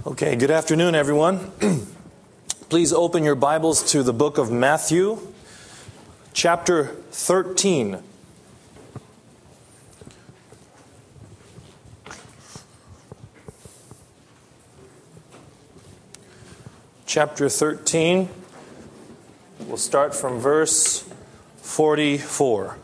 Okay, good afternoon, everyone. Please open your Bibles to the book of Matthew, chapter 13. Chapter 13, we'll start from verse 44.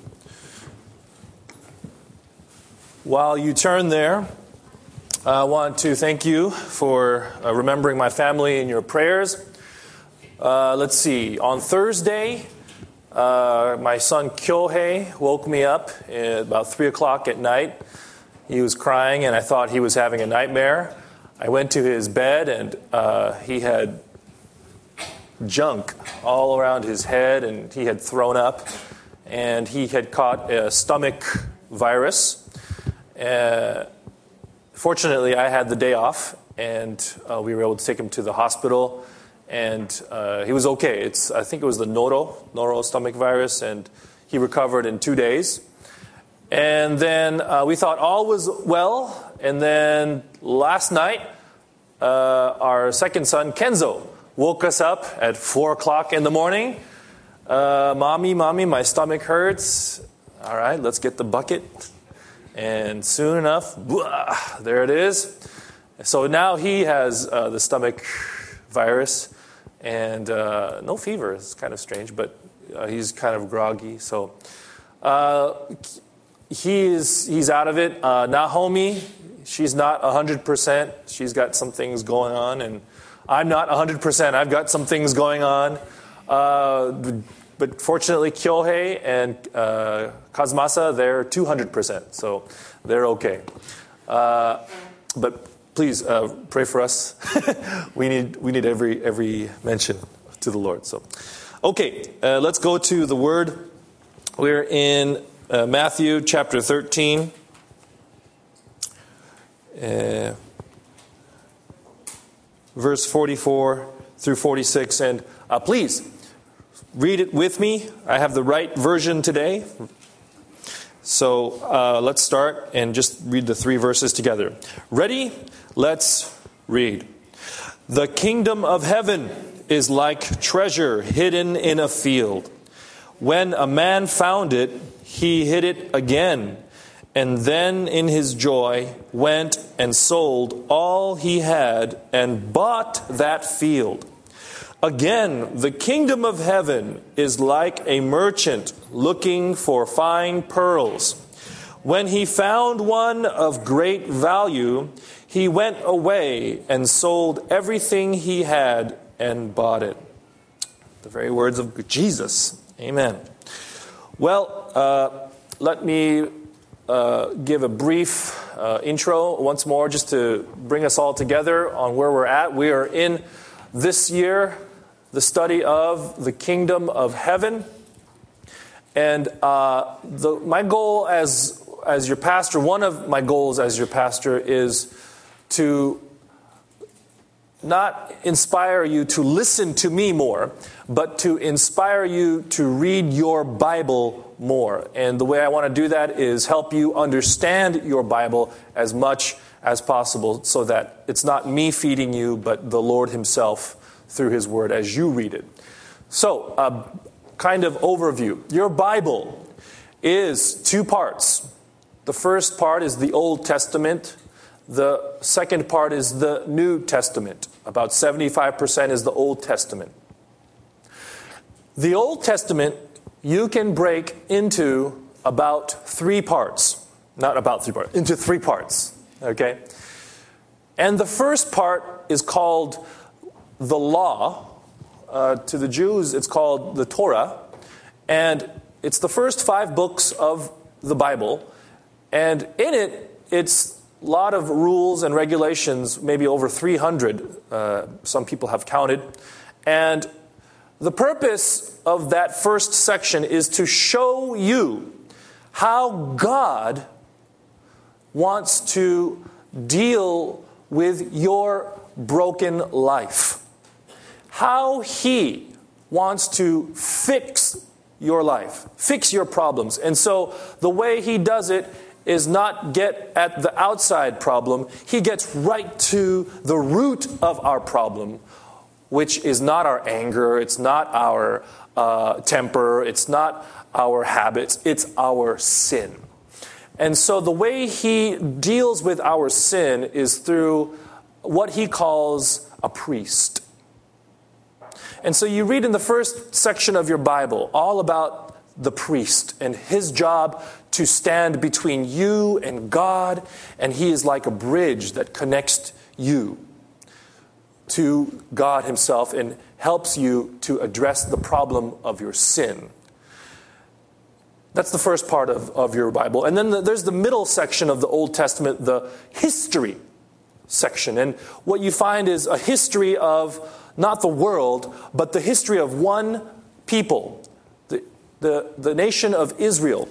While you turn there, I want to thank you for remembering my family in your prayers. Let's see. On Thursday, my son Kyohei woke me up at about 3 o'clock at night. He was crying, and I thought he was having a nightmare. I went to his bed, and he had junk all around his head, and he had thrown up, and he had caught a stomach virus. Fortunately, I had the day off, and we were able to take him to the hospital, and he was okay. I think it was the noro stomach virus, and he recovered in 2 days. And then we thought all was well, and then last night, our second son, Kenzo, woke us up at 4 o'clock in the morning. Mommy, my stomach hurts. All right, let's get the bucket. And soon enough, blah, there it is. So now he has the stomach virus and no fever. It's kind of strange, but he's kind of groggy. So he's out of it. Nahomi, she's not 100%. She's got some things going on, and I'm not 100%. I've got some things going on. But fortunately, Kyohei and Kazumasa, they're 200%, so they're okay. But please pray for us. we need every mention to the Lord. So, okay, let's go to the Word. We're in Matthew chapter 13. Verse 44 through 46, and please read it with me. I have the right version today. So let's start and just read the 3 verses together. Ready? Let's read. The kingdom of heaven is like treasure hidden in a field. When a man found it, he hid it again, and then in his joy went and sold all he had and bought that field. Again, the kingdom of heaven is like a merchant looking for fine pearls. When he found one of great value, he went away and sold everything he had and bought it. The very words of Jesus. Amen. Well, let me give a brief intro once more just to bring us all together on where we're at. We are in this year the study of the kingdom of heaven. And my goal as your pastor, one of my goals as your pastor is to not inspire you to listen to me more, but to inspire you to read your Bible more. And the way I want to do that is help you understand your Bible as much as possible so that it's not me feeding you, but the Lord Himself through His Word as you read it. So, kind of overview. Your Bible is 2 parts. The first part is the Old Testament. The second part is the New Testament. About 75% is the Old Testament. The Old Testament you can break into about 3 parts. Not about 3 parts, into 3 parts. Okay? And the first part is called the law. To the Jews, it's called the Torah. And it's the first 5 books of the Bible. And in it, it's a lot of rules and regulations, maybe over 300. Some people have counted. And the purpose of that first section is to show you how God wants to deal with your broken life. How He wants to fix your life, fix your problems. And so the way He does it is not get at the outside problem. He gets right to the root of our problem, which is not our anger, it's not our temper, it's not our habits, it's our sin. And so the way he deals with our sin is through what he calls a priest. And so you read in the first section of your Bible all about the priest and his job to stand between you and God, and he is like a bridge that connects you to God himself and helps you to address the problem of your sin. That's the first part of your Bible. And then there's the middle section of the Old Testament, the history section. And what you find is a history of not the world, but the history of one people, the nation of Israel.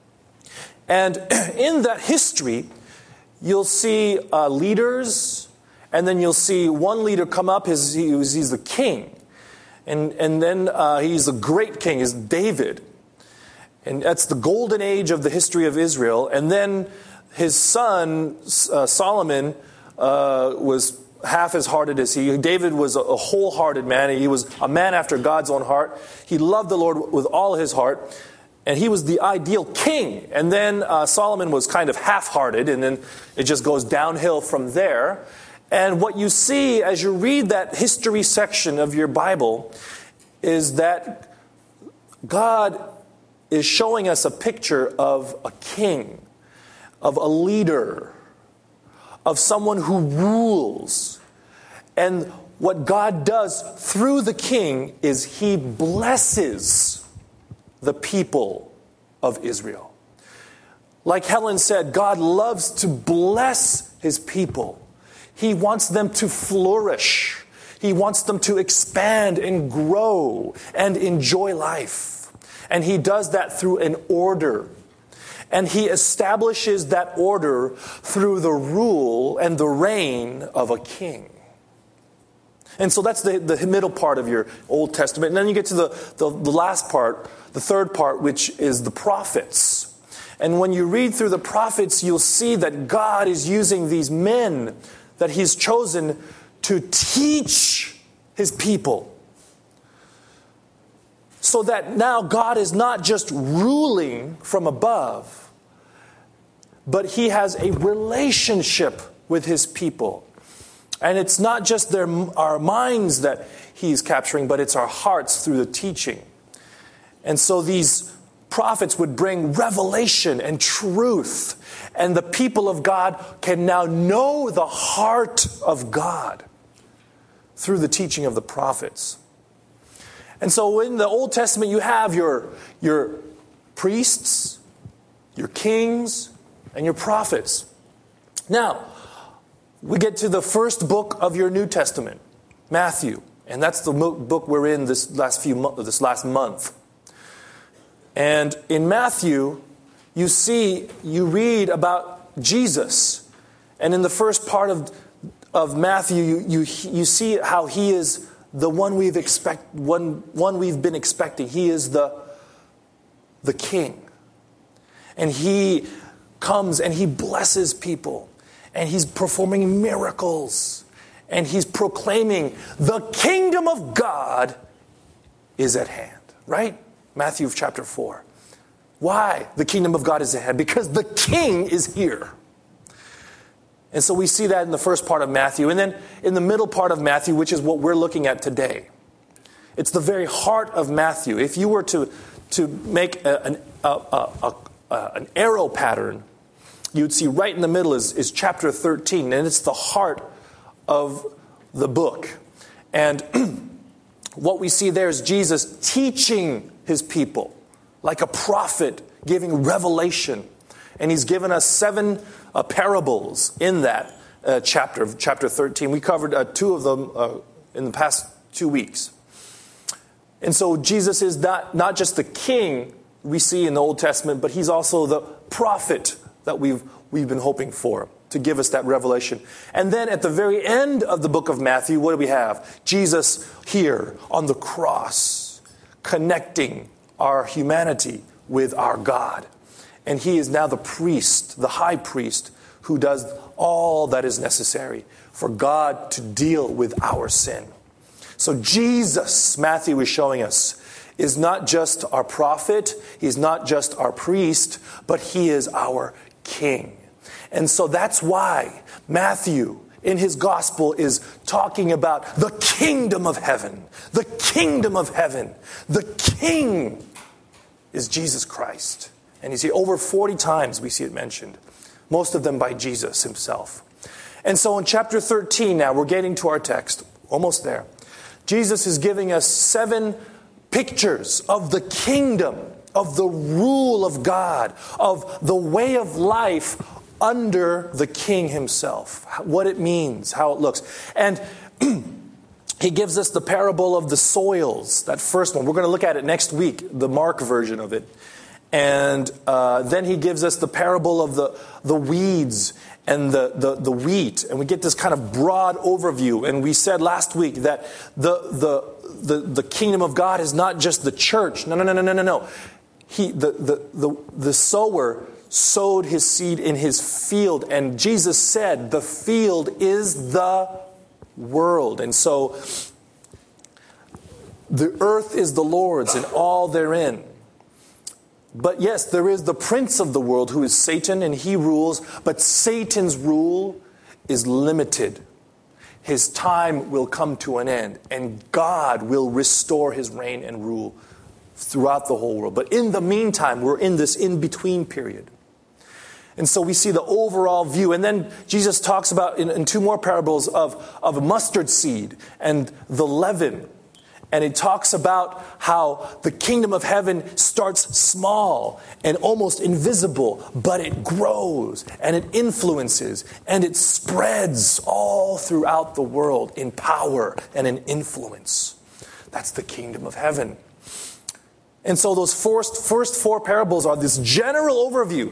And in that history, you'll see leaders, and then you'll see one leader come up, he's the king. And then he's a great king, is David. And that's the golden age of the history of Israel. And then his son, Solomon, was half as hearted as he. David was a wholehearted man. He was a man after God's own heart. He loved the Lord with all his heart. And he was the ideal king. And then Solomon was kind of half-hearted. And then it just goes downhill from there. And what you see as you read that history section of your Bible is that God is showing us a picture of a king, of a leader, of someone who rules. And what God does through the king is he blesses the people of Israel. Like Helen said, God loves to bless his people. He wants them to flourish. He wants them to expand and grow and enjoy life. And he does that through an order. And he establishes that order through the rule and the reign of a king. And so that's the middle part of your Old Testament. And then you get to the last part, the third part, which is the prophets. And when you read through the prophets, you'll see that God is using these men that he's chosen to teach his people. So that now God is not just ruling from above, but he has a relationship with his people. And it's not just our minds that he's capturing, but it's our hearts through the teaching. And so these prophets would bring revelation and truth. And the people of God can now know the heart of God through the teaching of the prophets. And so in the Old Testament, you have your priests, your kings, and your prophets. Now, we get to the first book of your New Testament, Matthew. And that's the book we're in this last month. And in Matthew, you read about Jesus. And in the first part of Matthew, you see how he is the one we've been expecting. He is the king. And he comes and he blesses people. And he's performing miracles. And he's proclaiming the kingdom of God is at hand. Right? Matthew chapter 4. Why the kingdom of God is at hand? Because the king is here. And so we see that in the first part of Matthew. And then in the middle part of Matthew, which is what we're looking at today. It's the very heart of Matthew. If you were to make an arrow pattern, you'd see right in the middle is chapter 13. And it's the heart of the book. And what we see there is Jesus teaching his people like a prophet, giving revelation. And he's given us 7 parables in that chapter 13. We covered 2 of them in the past 2 weeks. And so Jesus is not just the king we see in the Old Testament, but he's also the prophet that we've been hoping for to give us that revelation. And then at the very end of the book of Matthew, what do we have? Jesus here on the cross, connecting our humanity with our God. And he is now the priest, the high priest, who does all that is necessary for God to deal with our sin. So Jesus, Matthew is showing us, is not just our prophet, he's not just our priest, but he is our king. And so that's why Matthew, in his gospel, is talking about the kingdom of heaven. The kingdom of heaven. The king is Jesus Christ. And you see, over 40 times we see it mentioned. Most of them by Jesus himself. And so in chapter 13 now, we're getting to our text. Almost there. Jesus is giving us 7 pictures of the kingdom, of the rule of God, of the way of life under the king himself. What it means, how it looks. And he gives us the parable of the soils, that first one. We're going to look at it next week, the Mark version of it. And then he gives us the parable of the weeds and the wheat. And we get this kind of broad overview. And we said last week that the kingdom of God is not just the church. No. The sower sowed his seed in his field. And Jesus said the field is the world. And so the earth is the Lord's and all therein. But yes, there is the prince of the world who is Satan, and he rules. But Satan's rule is limited. His time will come to an end, and God will restore his reign and rule throughout the whole world. But in the meantime, we're in this in-between period. And so we see the overall view. And then Jesus talks about, in 2 more parables, of a mustard seed and the leaven. And it talks about how the kingdom of heaven starts small and almost invisible, but it grows and it influences and it spreads all throughout the world in power and in influence. That's the kingdom of heaven. And so those first 4 parables are this general overview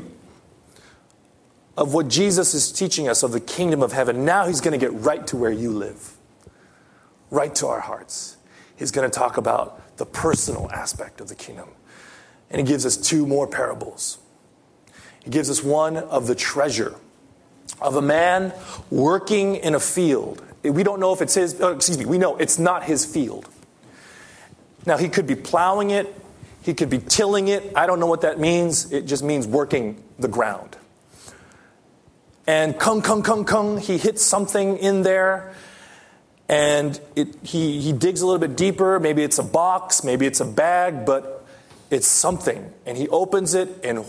of what Jesus is teaching us of the kingdom of heaven. Now he's going to get right to where you live, right to our hearts. He's going to talk about the personal aspect of the kingdom. And he gives us 2 more parables. He gives us one of the treasure of a man working in a field. We don't know if it's his, we know it's not his field. Now he could be plowing it. He could be tilling it. I don't know what that means. It just means working the ground. And kung, he hits something in there. And he digs a little bit deeper. Maybe it's a box, maybe it's a bag, but it's something. And he opens it and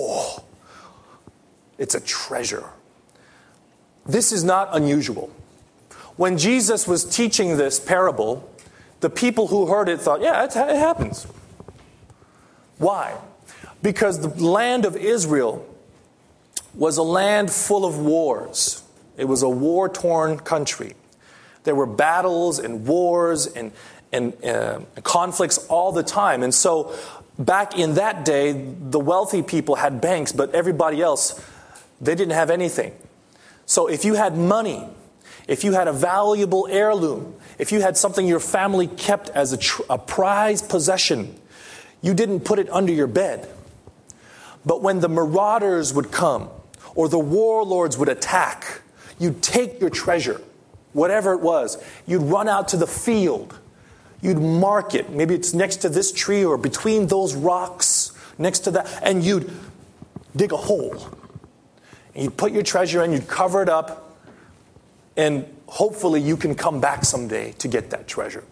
it's a treasure. This is not unusual. When Jesus was teaching this parable, the people who heard it thought, yeah, it happens. Why? Because the land of Israel was a land full of wars. It was a war-torn country. There were battles and wars and conflicts all the time. And so back in that day, the wealthy people had banks, but everybody else, they didn't have anything. So if you had money, if you had a valuable heirloom, if you had something your family kept as a prized possession, you didn't put it under your bed. But when the marauders would come or the warlords would attack, you'd take your treasure, whatever it was, you'd run out to the field. You'd mark it. Maybe it's next to this tree or between those rocks, next to that. And you'd dig a hole. And you'd put your treasure in, you'd cover it up. And hopefully you can come back someday to get that treasure.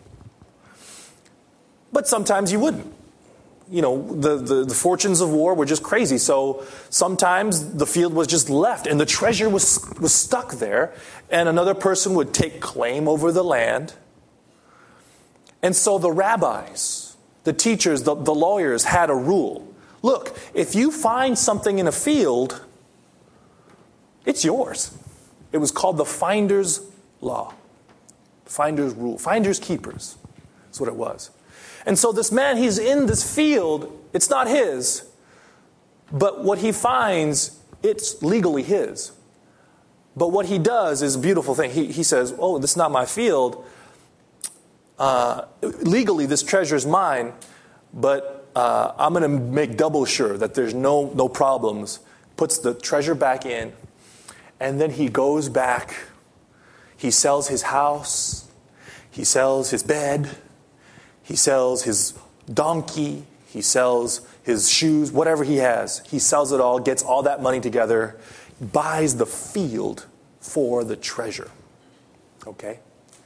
But sometimes you wouldn't. You know, the fortunes of war were just crazy. So sometimes the field was just left and the treasure was stuck there. And another person would take claim over the land. And so the rabbis, the teachers, the lawyers had a rule. Look, if you find something in a field, it's yours. It was called the finder's law. Finder's rule. Finder's keepers. That's what it was. And so this man, he's in this field. It's not his. But what he finds, it's legally his. But what he does is a beautiful thing. He says, oh, this is not my field. Legally, this treasure is mine. But I'm going to make double sure that there's no problems. Puts the treasure back in. And then he goes back. He sells his house. He sells his bed. He sells his donkey. He sells his shoes, whatever he has. He sells it all, gets all that money together, buys the field for the treasure. Okay?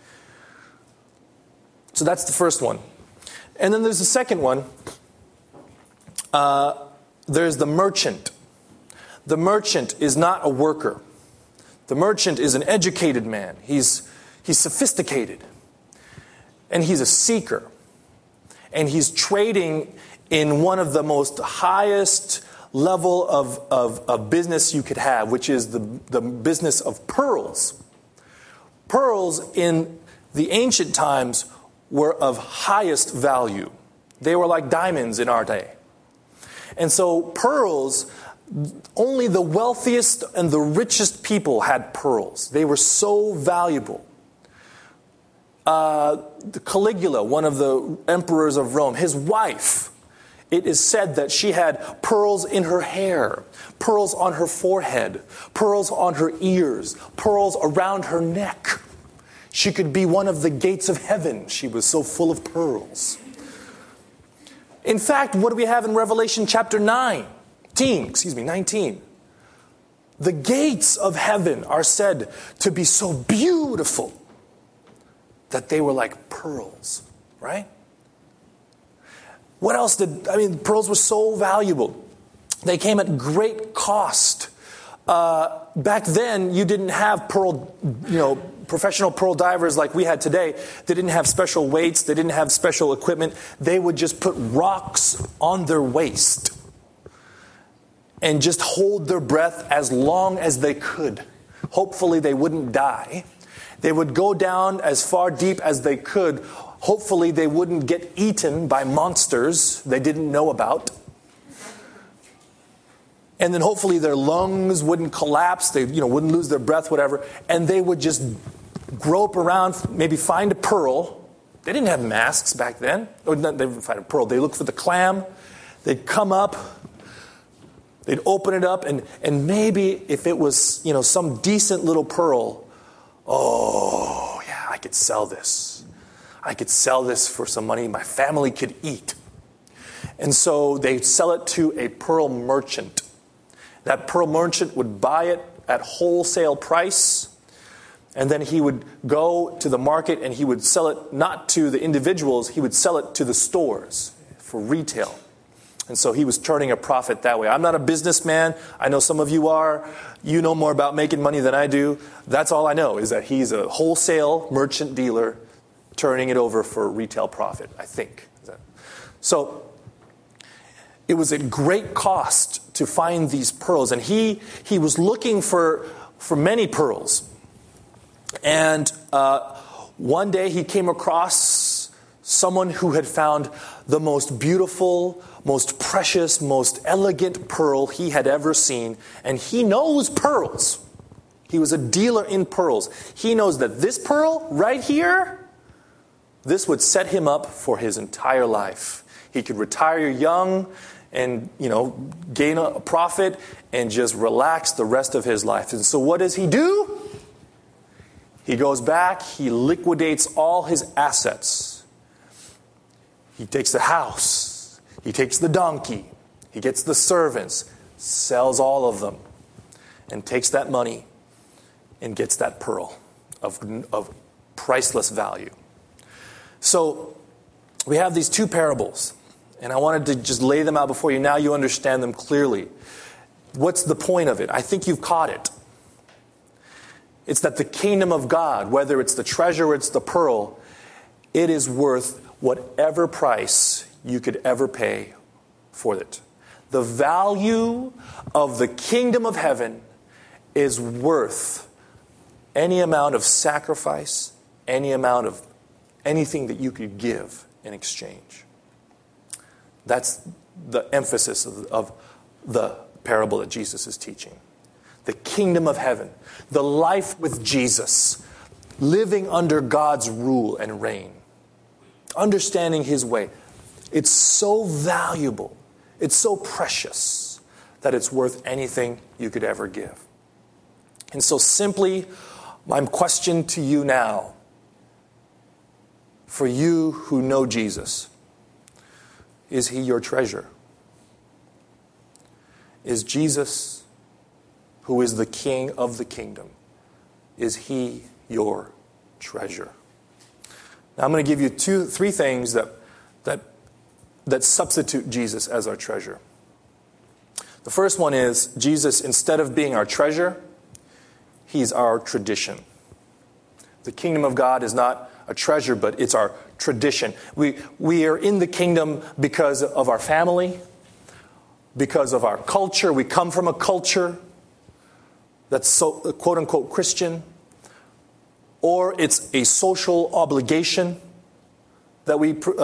So that's the first one. And then there's the second one. There's the merchant. The merchant is not a worker. The merchant is an educated man. He's sophisticated. And he's a seeker. And he's trading in one of the most highest level of business you could have, which is the business of pearls. Pearls in the ancient times were of highest value. They were like diamonds in our day. And so pearls, only the wealthiest and the richest people had pearls. They were so valuable. Caligula, one of the emperors of Rome, his wife, it is said that she had pearls in her hair, pearls on her forehead, pearls on her ears, pearls around her neck. She could be one of the gates of heaven. She was so full of pearls. In fact, what do we have in Revelation chapter 19? The gates of heaven are said to be so beautiful that they were like pearls, right? What else pearls were so valuable. They came at great cost. Back then, you didn't have professional pearl divers like we had today. They didn't have special weights. They didn't have special equipment. They would just put rocks on their waist and just hold their breath as long as they could. Hopefully, they wouldn't die. They would go down as far deep as they could. Hopefully, they wouldn't get eaten by monsters they didn't know about. And then hopefully their lungs wouldn't collapse. They wouldn't lose their breath, whatever. And they would just grope around, maybe find a pearl. They didn't have masks back then. They didn't find a pearl. They looked for the clam. They'd come up. They'd open it up. And maybe if it was, some decent little pearl, oh, yeah, I could sell this. I could sell this for some money my family could eat. And so they'd sell it to a pearl merchant. That pearl merchant would buy it at wholesale price, and then he would go to the market and he would sell it not to the individuals, he would sell it to the stores for retail. And so he was turning a profit that way. I'm not a businessman. I know some of you are. You know more about making money than I do. That's all I know, is that he's a wholesale merchant dealer turning it over for retail profit, I think. So it was at great cost to find these pearls. And he was looking for many pearls. And one day he came across someone who had found the most beautiful, most precious, most elegant pearl he had ever seen. And he knows pearls. He was a dealer in pearls. He knows that this pearl right here, this would set him up for his entire life. He could retire young and, gain a profit and just relax the rest of his life. And so what does he do? He goes back, he liquidates all his assets. He takes the house, he takes the donkey, he gets the servants, sells all of them, and takes that money and gets that pearl of priceless value. So we have these two parables. And I wanted to just lay them out before you. Now you understand them clearly. What's the point of it? I think you've caught it. It's that the kingdom of God, whether it's the treasure or it's the pearl, it is worth whatever price you could ever pay for it. The value of the kingdom of heaven is worth any amount of sacrifice, any amount of anything that you could give in exchange. That's the emphasis of the parable that Jesus is teaching. The kingdom of heaven, the life with Jesus, living under God's rule and reign, understanding his way. It's so valuable. It's so precious that it's worth anything you could ever give. And so simply, my question to you now, for you who know Jesus, is he your treasure? Is Jesus, who is the King of the kingdom, is he your treasure? Now I'm going to give you three things that substitute Jesus as our treasure. The first one is Jesus, instead of being our treasure, he's our tradition. The kingdom of God is not a treasure, but it's our tradition. We are in the kingdom because of our family, because of our culture. We come from a culture that's so quote unquote Christian, or it's a social obligation that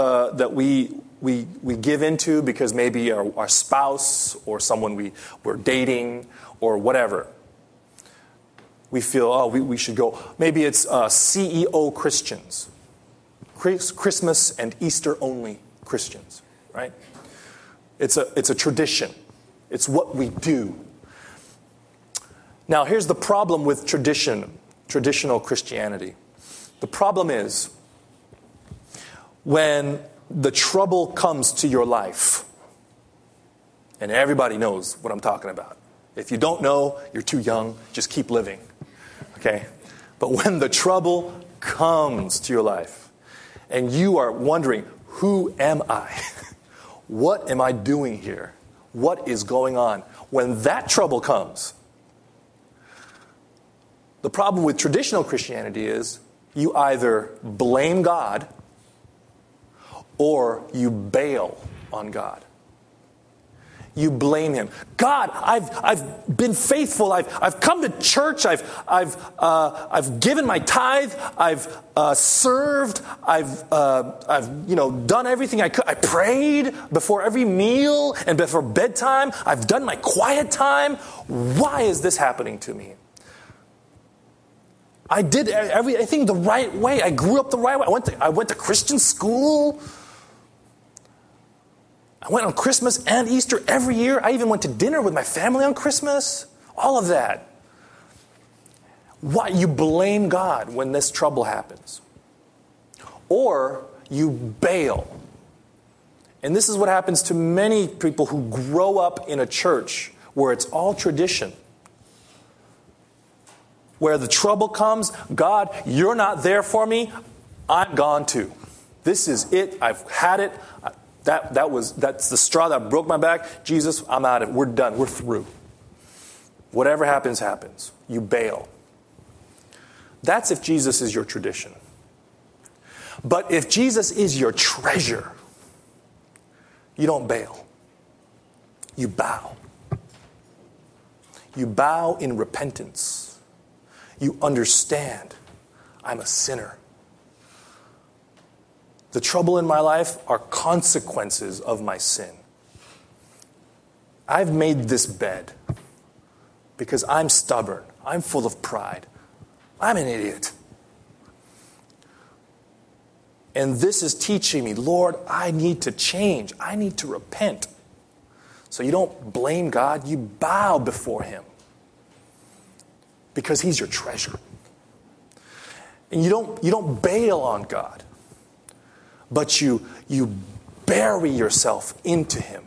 we give into because maybe our spouse or someone we're dating or whatever. We feel, we should go. Maybe it's CEO Christians. Christmas and Easter only Christians, right? It's a tradition. It's what we do. Now, here's the problem with traditional Christianity. The problem is when the trouble comes to your life, and everybody knows what I'm talking about. If you don't know, you're too young. Just keep living. Okay? But when the trouble comes to your life, and you are wondering, who am I? What am I doing here? What is going on? When that trouble comes, the problem with traditional Christianity is you either blame God or you bail on God. You blame him. God, I've been faithful. I've come to church. I've given my tithe. I've served. I've done everything I could. I prayed before every meal and before bedtime. I've done my quiet time. Why is this happening to me? I did everything the right way. I grew up the right way. I went to Christian school. I went on Christmas and Easter every year. I even went to dinner with my family on Christmas. All of that. Why? You blame God when this trouble happens. Or you bail. And this is what happens to many people who grow up in a church where it's all tradition. Where the trouble comes, God, you're not there for me. I'm gone too. This is it. I've had it. That's the straw that broke my back. Jesus, I'm out of it. We're done. We're through. Whatever happens, happens. You bail. That's if Jesus is your tradition. But if Jesus is your treasure, you don't bail. You bow. You bow in repentance. You understand, I'm a sinner. The trouble in my life are consequences of my sin. I've made this bed because I'm stubborn. I'm full of pride. I'm an idiot. And this is teaching me, Lord, I need to change. I need to repent. So you don't blame God. You bow before him because he's your treasure. And you don't bail on God. But you bury yourself into him.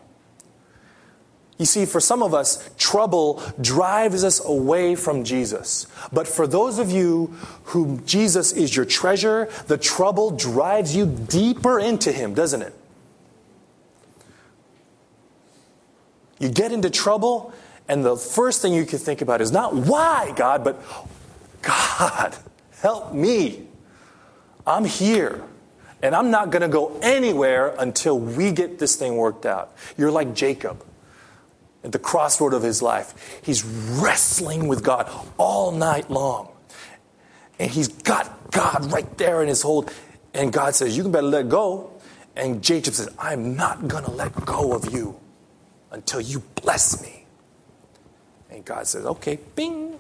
You see, for some of us, trouble drives us away from Jesus. But for those of you whom Jesus is your treasure, the trouble drives you deeper into him, doesn't it? You get into trouble, and the first thing you can think about is not why, God, but God, help me. I'm here. And I'm not going to go anywhere until we get this thing worked out. You're like Jacob at the crossroad of his life. He's wrestling with God all night long. And he's got God right there in his hold. And God says, you can better let go. And Jacob says, I'm not going to let go of you until you bless me. And God says, okay, bing.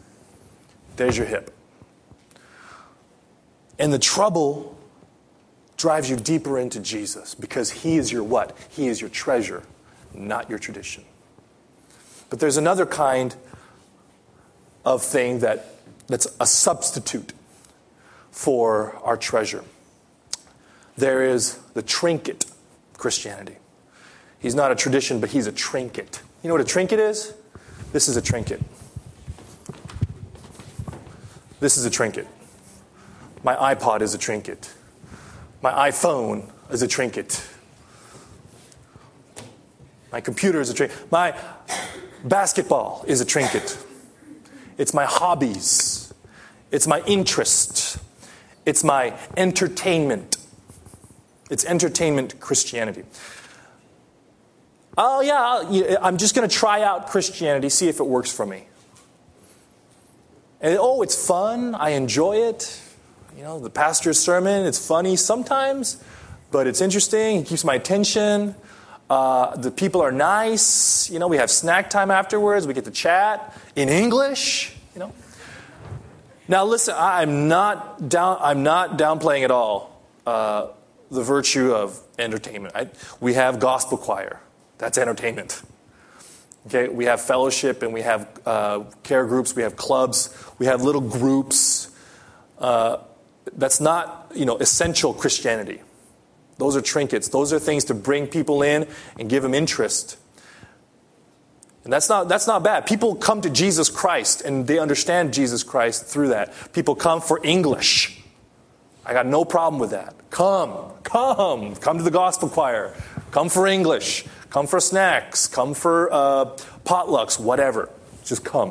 There's your hip. And the trouble drives you deeper into Jesus, because He is your what? He is your treasure, not your tradition. But there's another kind of thing that's a substitute for our treasure. There is the trinket Christianity. He's not a tradition, but he's a trinket. You know what a trinket is? This is a trinket. This is a trinket. My iPod is a trinket. My iPhone is a trinket. My computer is a trinket. My basketball is a trinket. It's my hobbies. It's my interest. It's my entertainment. It's entertainment Christianity. Oh, yeah, I'm just going to try out Christianity, see if it works for me. And, it's fun. I enjoy it. You know, the pastor's sermon, it's funny sometimes, but it's interesting. It keeps my attention. The people are nice. You know, we have snack time afterwards. We get to chat in English, you know. Now, listen, I'm not downplaying at all the virtue of entertainment. We have gospel choir. That's entertainment. Okay, we have fellowship and we have care groups. We have clubs. We have little groups. That's not, essential Christianity. Those are trinkets. Those are things to bring people in and give them interest. And that's not bad. People come to Jesus Christ and they understand Jesus Christ through that. People come for English. I got no problem with that. Come to the gospel choir. Come for English. Come for snacks. Come for potlucks, whatever. Just come.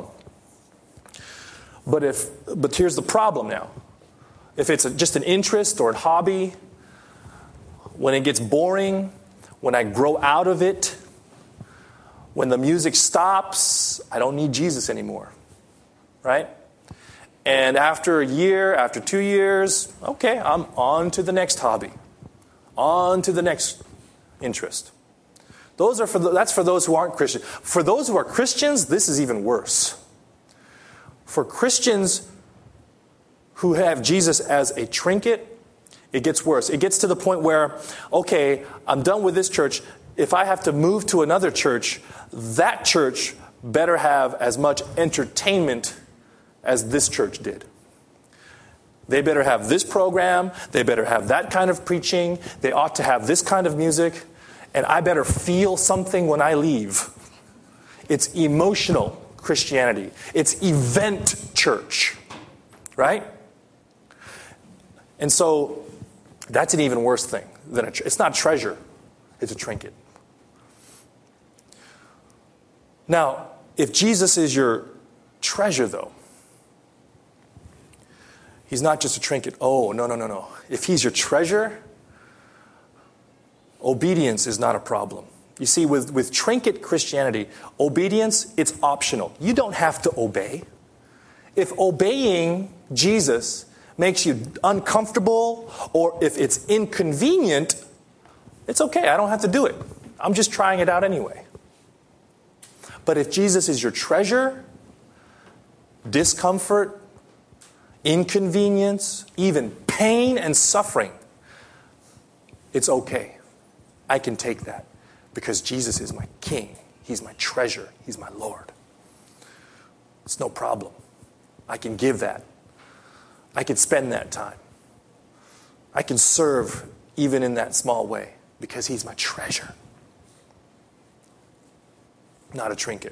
But here's the problem now. If it's just an interest or a hobby, when it gets boring, when I grow out of it, when the music stops, I don't need Jesus anymore. Right? And after a year, after 2 years, okay, I'm on to the next hobby. On to the next interest. That's for those who aren't Christian. For those who are Christians, this is even worse. For Christians who have Jesus as a trinket, it gets worse. It gets to the point where, okay, I'm done with this church. If I have to move to another church, that church better have as much entertainment as this church did. They better have this program. They better have that kind of preaching. They ought to have this kind of music. And I better feel something when I leave. It's emotional Christianity. It's event church. Right? And so that's an even worse thing. It's not treasure. It's a trinket. Now, if Jesus is your treasure, though, He's not just a trinket. Oh, no. If He's your treasure, obedience is not a problem. You see, with trinket Christianity, obedience, it's optional. You don't have to obey. If obeying Jesus makes you uncomfortable, or if it's inconvenient, it's okay. I don't have to do it. I'm just trying it out anyway. But if Jesus is your treasure, discomfort, inconvenience, even pain and suffering, it's okay. I can take that because Jesus is my King. He's my treasure. He's my Lord. It's no problem. I can give that. I can spend that time. I can serve even in that small way because He's my treasure. Not a trinket.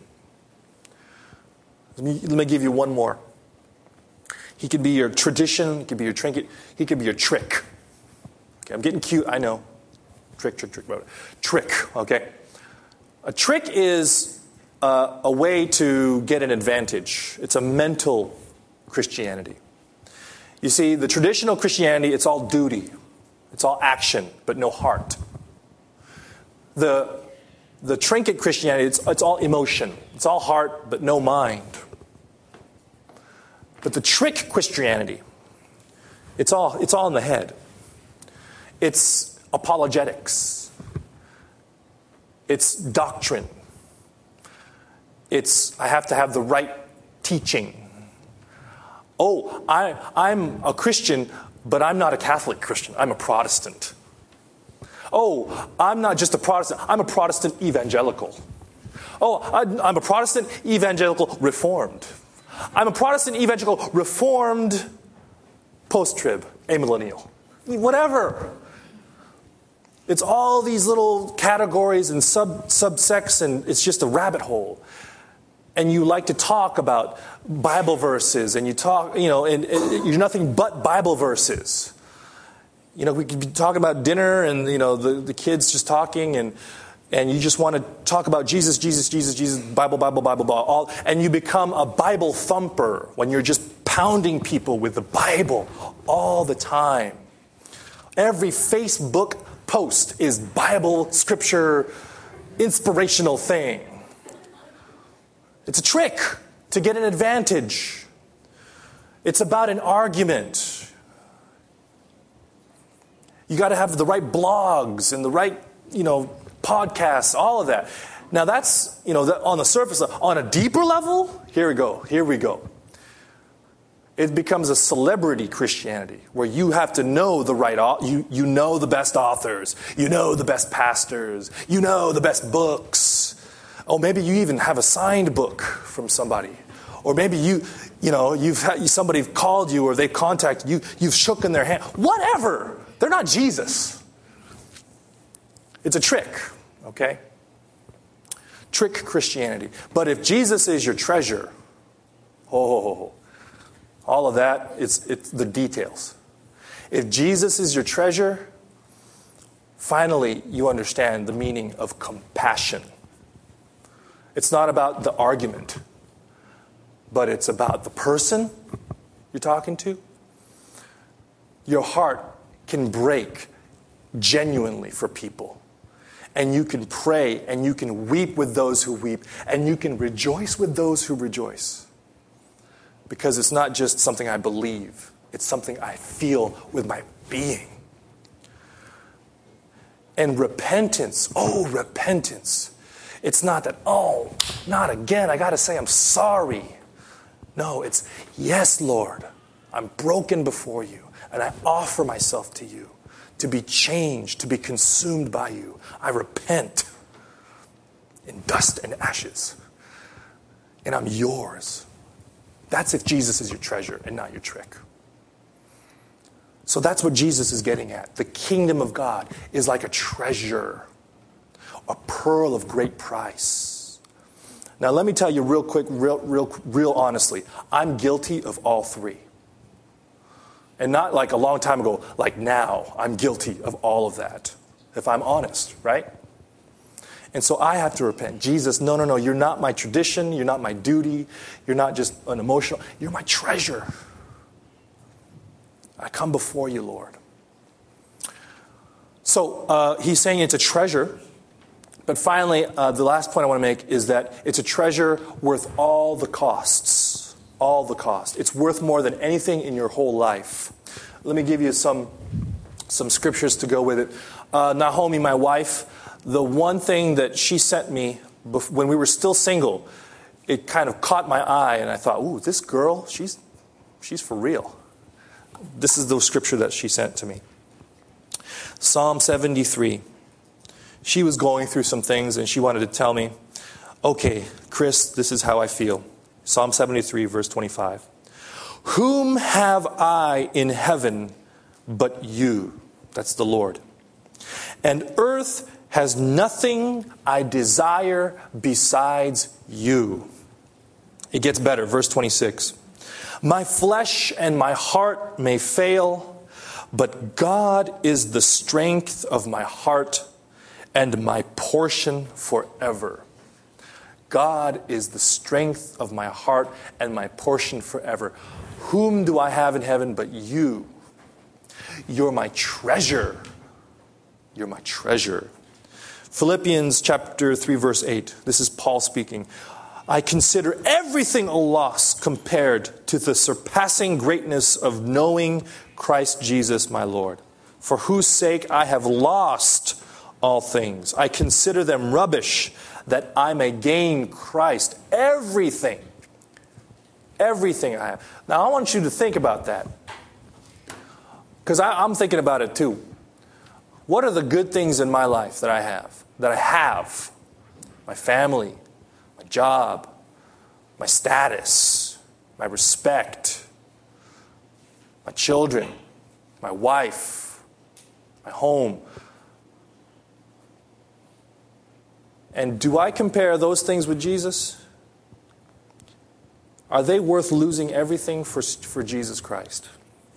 Let me give you one more. He could be your tradition. He could be your trinket. He could be your trick. Okay, I'm getting cute. I know. Trick. Trick, okay? A trick is a way to get an advantage. It's a mental Christianity. You see, the traditional Christianity, it's all duty. It's all action, but no heart. The trinket Christianity, it's all emotion. It's all heart, but no mind. But the trick Christianity, it's all in the head. It's apologetics. It's doctrine. I have to have the right teaching. Oh, I'm a Christian but I'm not a Catholic Christian. I'm a Protestant. Oh, I'm not just a Protestant. I'm a Protestant evangelical. Oh, I'm a Protestant evangelical reformed. I'm a Protestant evangelical reformed post-trib, amillennial. Whatever. It's all these little categories and subsects, and it's just a rabbit hole. And you like to talk about Bible verses, and you talk, and you're nothing but Bible verses. We could be talking about dinner, and the kids just talking, and you just want to talk about Jesus, Jesus, Jesus, Jesus, Bible, Bible, Bible, all, and you become a Bible thumper when you're just pounding people with the Bible all the time. Every Facebook post is Bible, scripture, inspirational thing. It's a trick to get an advantage. It's about an argument. You got to have the right blogs and the right, podcasts, all of that. Now that's, on the surface level. On a deeper level, here we go. It becomes a celebrity Christianity where you have to know the right, you know the best authors, you know the best pastors, you know the best books. Oh, maybe you even have a signed book from somebody. Or maybe you've had somebody called you or they contacted you, you've shook in their hand. Whatever. They're not Jesus. It's a trick, okay? Trick Christianity. But if Jesus is your treasure, all of that, it's the details. If Jesus is your treasure, finally you understand the meaning of compassion. It's not about the argument, but it's about the person you're talking to. Your heart can break genuinely for people. And you can pray and you can weep with those who weep. And you can rejoice with those who rejoice. Because it's not just something I believe. It's something I feel with my being. And repentance. Oh, repentance. It's not that, not again. I got to say I'm sorry. No, it's, yes, Lord, I'm broken before you. And I offer myself to you to be changed, to be consumed by you. I repent in dust and ashes. And I'm yours. That's if Jesus is your treasure and not your trick. So that's what Jesus is getting at. The kingdom of God is like a treasure, a pearl of great price. Now let me tell you real quick, real honestly, I'm guilty of all three. And not like a long time ago, like now, I'm guilty of all of that. If I'm honest, right? And so I have to repent. Jesus, no, you're not my tradition, you're not my duty, you're not just an emotional, you're my treasure. I come before you, Lord. So he's saying it's a treasure. But finally, the last point I want to make is that it's a treasure worth all the costs. All the cost. It's worth more than anything in your whole life. Let me give you some scriptures to go with it. Naomi, my wife, the one thing that she sent me when we were still single, it kind of caught my eye, and I thought, ooh, this girl, she's for real. This is the scripture that she sent to me. Psalm 73. She was going through some things, and she wanted to tell me, okay, Chris, this is how I feel. Psalm 73, verse 25. Whom have I in heaven but you? That's the Lord. And earth has nothing I desire besides you. It gets better. Verse 26. My flesh and my heart may fail, but God is the strength of my heart and my portion forever. God is the strength of my heart and my portion forever. Whom do I have in heaven but you? You're my treasure. You're my treasure. Philippians chapter 3, verse 8. This is Paul speaking. I consider everything a loss compared to the surpassing greatness of knowing Christ Jesus my Lord, for whose sake I have lost all things. I consider them rubbish, that I may gain Christ. Everything I have. Now I want you to think about that. Because I'm thinking about it too. What are the good things in my life that I have? My family, my job, my status, my respect, my children, my wife, my home. And do I compare those things with Jesus? Are they worth losing everything for Jesus Christ?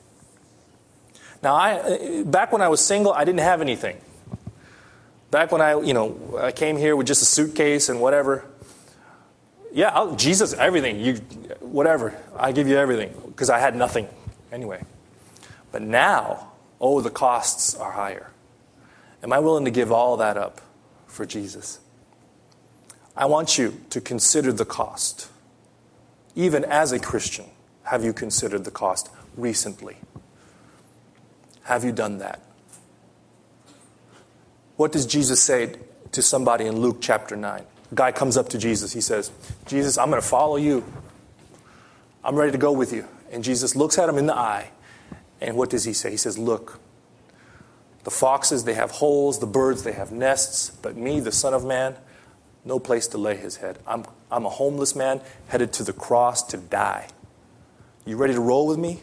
Now, back when I was single, I didn't have anything. Back when I came here with just a suitcase and whatever. Yeah, Jesus, everything. Whatever. I give you everything. Because I had nothing anyway. But now, the costs are higher. Am I willing to give all that up for Jesus? I want you to consider the cost. Even as a Christian, have you considered the cost recently? Have you done that? What does Jesus say to somebody in Luke chapter 9? A guy comes up to Jesus. He says, Jesus, I'm going to follow you. I'm ready to go with you. And Jesus looks at him in the eye. And what does he say? He says, look, the foxes, they have holes. The birds, they have nests. But me, the Son of Man, no place to lay his head. I'm a homeless man headed to the cross to die. You ready to roll with me?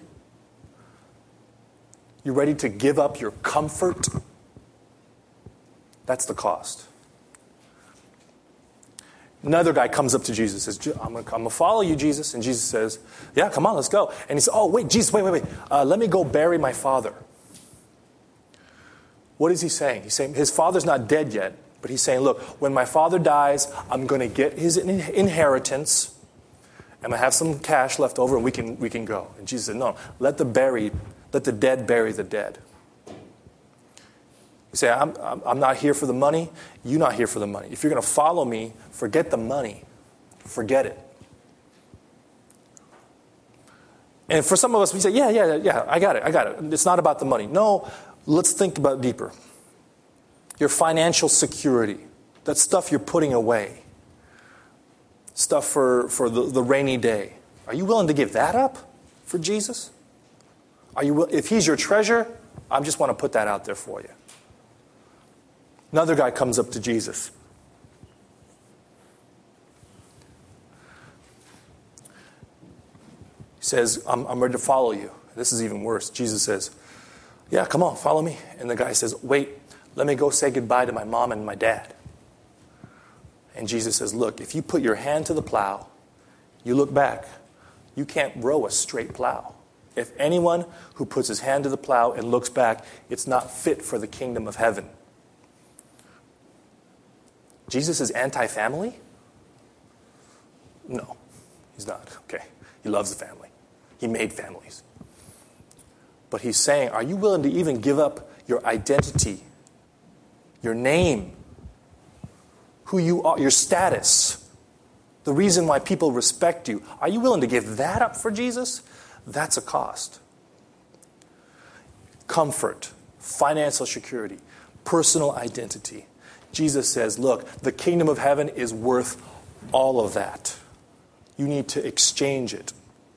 You ready to give up your comfort? That's the cost. Another guy comes up to Jesus and says, I'm going to follow you, Jesus. And Jesus says, yeah, come on, let's go. And he says, oh, wait, Jesus, wait. Let me go bury my father. What is he saying? He's saying his father's not dead yet. But he's saying, look, when my father dies, I'm going to get his inheritance. I'm going to have some cash left over and we can go. And Jesus said, no, let the dead bury the dead. You say, I'm not here for the money. You're not here for the money. If you're going to follow me, forget the money. Forget it. And for some of us, we say, yeah, I got it. It's not about the money. No, let's think about it deeper. Your financial security. That stuff you're putting away. Stuff for the rainy day. Are you willing to give that up for Jesus? If he's your treasure, I just want to put that out there for you. Another guy comes up to Jesus. He says, I'm ready to follow you. This is even worse. Jesus says, yeah, come on, follow me. And the guy says, wait, let me go say goodbye to my mom and my dad. And Jesus says, look, if you put your hand to the plow, you look back, you can't row a straight plow. If anyone who puts his hand to the plow and looks back, it's not fit for the kingdom of heaven. Jesus is anti-family? No, he's not. Okay, he loves the family. He made families. But he's saying, are you willing to even give up your identity, your name, who you are, your status, the reason why people respect you? Are you willing to give that up for Jesus? That's a cost. Comfort, financial security, personal identity. Jesus says, look, the kingdom of heaven is worth all of that. You need to exchange it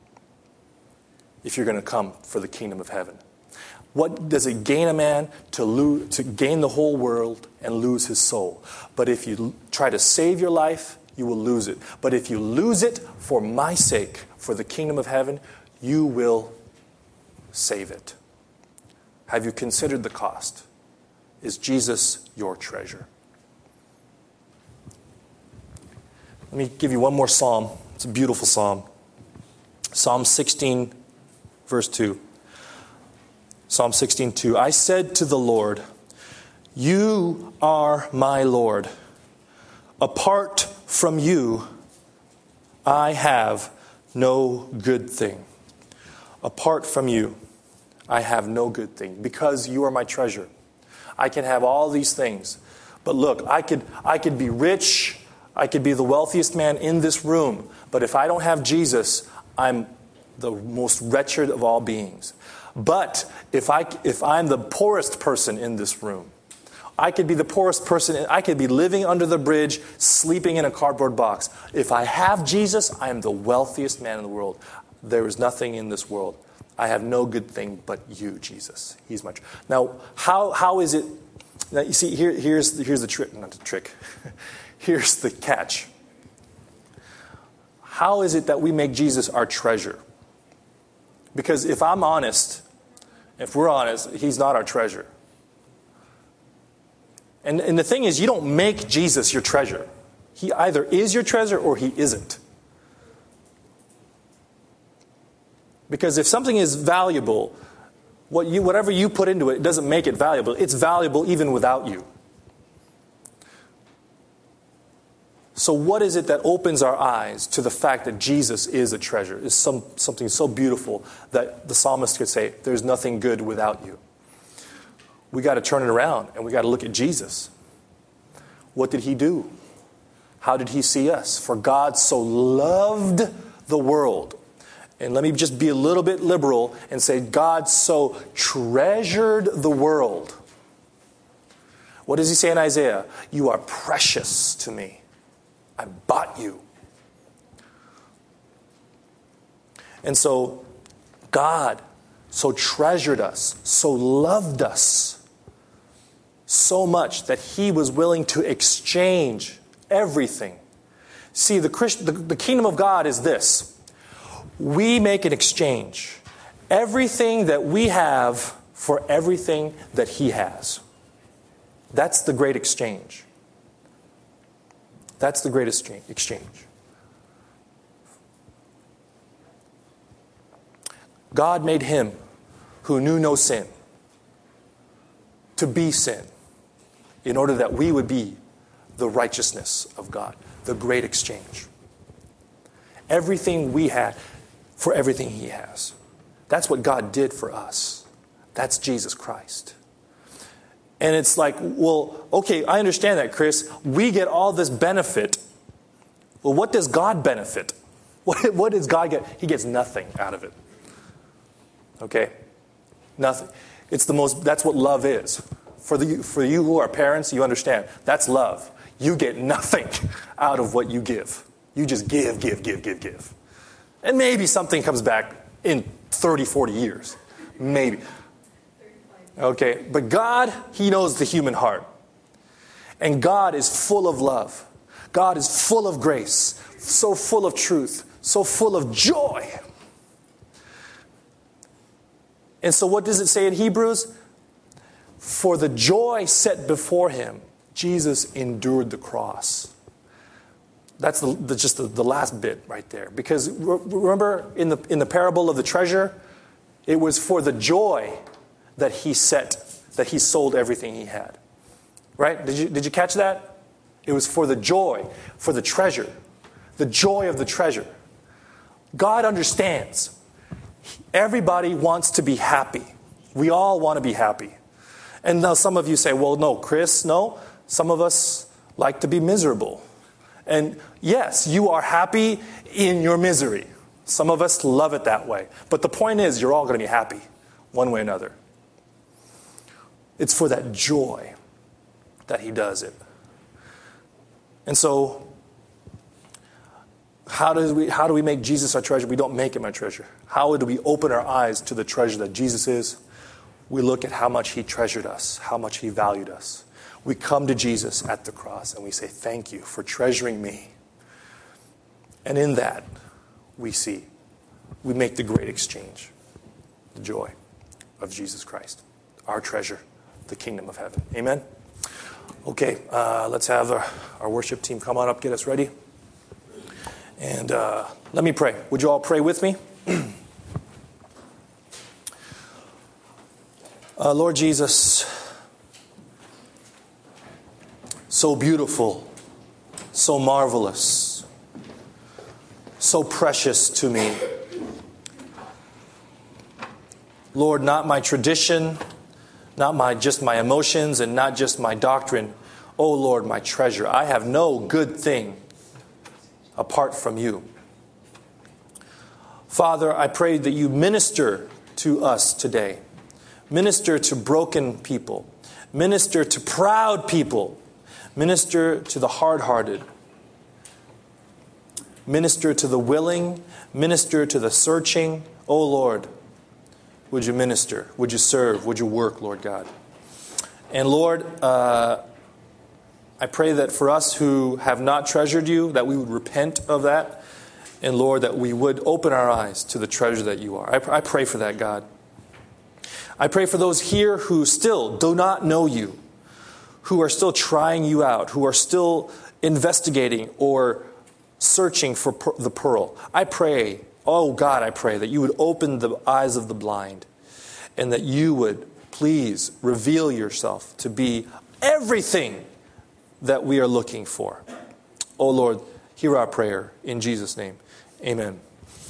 if you're going to come for the kingdom of heaven. What does it gain a man to gain the whole world and lose his soul? But if you try to save your life, you will lose it. But if you lose it for my sake, for the kingdom of heaven, you will save it. Have you considered the cost? Is Jesus your treasure? Let me give you one more psalm. It's a beautiful psalm. Psalm 16, verse 2. Psalm 16:2. I said to the Lord, you are my Lord. Apart from you, I have no good thing. Apart from you, I have no good thing. Because you are my treasure. I can have all these things. But look, I could be rich. I could be the wealthiest man in this room. But if I don't have Jesus, I'm the most wretched of all beings. But if I'm the poorest person in this room, I could be the poorest person. I could be living under the bridge, sleeping in a cardboard box. If I have Jesus, I am the wealthiest man in the world. There is nothing in this world I have no good thing but you, Jesus. He's my treasure. Now, how is it? Now, you see, here's the trick. Not the trick. Here's the catch. How is it that we make Jesus our treasure? Because if I'm honest, if we're honest, he's not our treasure. And the thing is, you don't make Jesus your treasure. He either is your treasure or he isn't. Because if something is valuable, whatever you put into it doesn't make it valuable. It's valuable even without you. So what is it that opens our eyes to the fact that Jesus is a treasure? Is something so beautiful that the psalmist could say, there's nothing good without you. We got to turn it around and we got to look at Jesus. What did he do? How did he see us? For God so loved the world. And let me just be a little bit liberal and say God so treasured the world. What does he say in Isaiah? You are precious to me. I bought you. And so God so treasured us, so loved us, so much that he was willing to exchange everything. See, the kingdom of God is this. We make an exchange. Everything that we have for everything that he has. That's the great exchange. That's the greatest exchange. God made him who knew no sin to be sin in order that we would be the righteousness of God. The great exchange. Everything we had for everything he has. That's what God did for us. That's Jesus Christ. And it's like, well, okay, I understand that, Chris. We get all this benefit. Well, what does God benefit? What does God get? He gets nothing out of it. Okay? Nothing. That's what love is. For you who are parents, you understand. That's love. You get nothing out of what you give. You just give. And maybe something comes back in 30, 40 years. Maybe. Okay, but God, he knows the human heart. And God is full of love. God is full of grace, so full of truth, so full of joy. And so what does it say in Hebrews? For the joy set before him, Jesus endured the cross. That's just the last bit right there. Because remember in the parable of the treasure, it was for the joy that he sold everything he had. Right? Did you catch that? It was for the joy, for the treasure. The joy of the treasure. God understands. Everybody wants to be happy. We all want to be happy. And now some of you say, well, no, Chris, no. Some of us like to be miserable. And yes, you are happy in your misery. Some of us love it that way. But the point is, you're all going to be happy one way or another. It's for that joy that he does it. And so, how do we make Jesus our treasure? We don't make him our treasure. How do we open our eyes to the treasure that Jesus is? We look at how much he treasured us, how much he valued us. We come to Jesus at the cross and we say, thank you for treasuring me. And in that, we make the great exchange, the joy of Jesus Christ, our treasure, the kingdom of heaven. Amen? Okay, let's have our worship team come on up, get us ready. And let me pray. Would you all pray with me? Lord Jesus, so beautiful, so marvelous, so precious to me. Lord, not my tradition, not just my emotions, and not just my doctrine. Oh Lord, my treasure. I have no good thing apart from you. Father, I pray that you minister to us today. Minister to broken people. Minister to proud people. Minister to the hard-hearted. Minister to the willing. Minister to the searching. Oh Lord, Would you minister? Would you serve? Would you work, Lord God? And Lord, I pray that for us who have not treasured you, that we would repent of that. And Lord, that we would open our eyes to the treasure that you are. I pray for that, God. I pray for those here who still do not know you, who are still trying you out, who are still investigating or searching for the pearl. I pray, oh God, I pray that you would open the eyes of the blind and that you would please reveal yourself to be everything that we are looking for. Oh Lord, hear our prayer in Jesus' name. Amen.